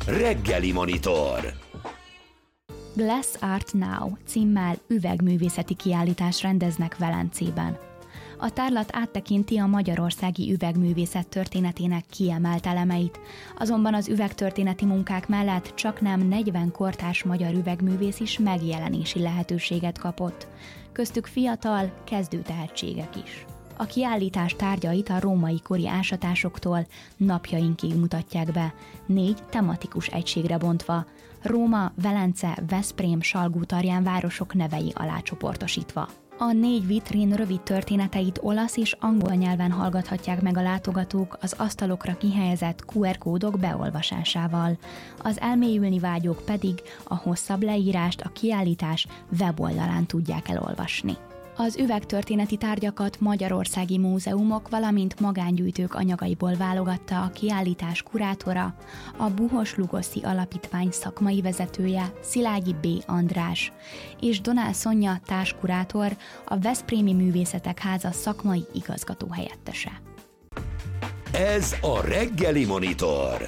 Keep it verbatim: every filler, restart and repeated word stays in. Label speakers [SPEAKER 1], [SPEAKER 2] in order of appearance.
[SPEAKER 1] Reggeli Monitor.
[SPEAKER 2] Glass Art Now címmel üvegművészeti kiállítást rendeznek Velencében. A tárlat áttekinti a magyarországi üvegművészet történetének kiemelt elemeit, azonban az üvegtörténeti munkák mellett csaknem negyven kortárs magyar üvegművész is megjelenési lehetőséget kapott, köztük fiatal, kezdő tehetségek is. A kiállítás tárgyait a római kori ásatásoktól napjainkig mutatják be, négy tematikus egységre bontva, Róma, Velence, Veszprém, Salgótarján városok nevei alá csoportosítva. A négy vitrín rövid történeteit olasz és angol nyelven hallgathatják meg a látogatók az asztalokra kihelyezett kú er kódok beolvasásával. Az elmélyülni vágyók pedig a hosszabb leírást a kiállítás weboldalán tudják elolvasni. Az üvegtörténeti tárgyakat magyarországi múzeumok, valamint magángyűjtők anyagaiból válogatta a kiállítás kurátora, a Buhos-Lugoszi Alapítvány szakmai vezetője, Szilágyi B. András, és Donál Szonya társkurátor, a Veszprémi Művészetek Háza szakmai igazgató helyettese.
[SPEAKER 1] Ez a Reggeli Monitor.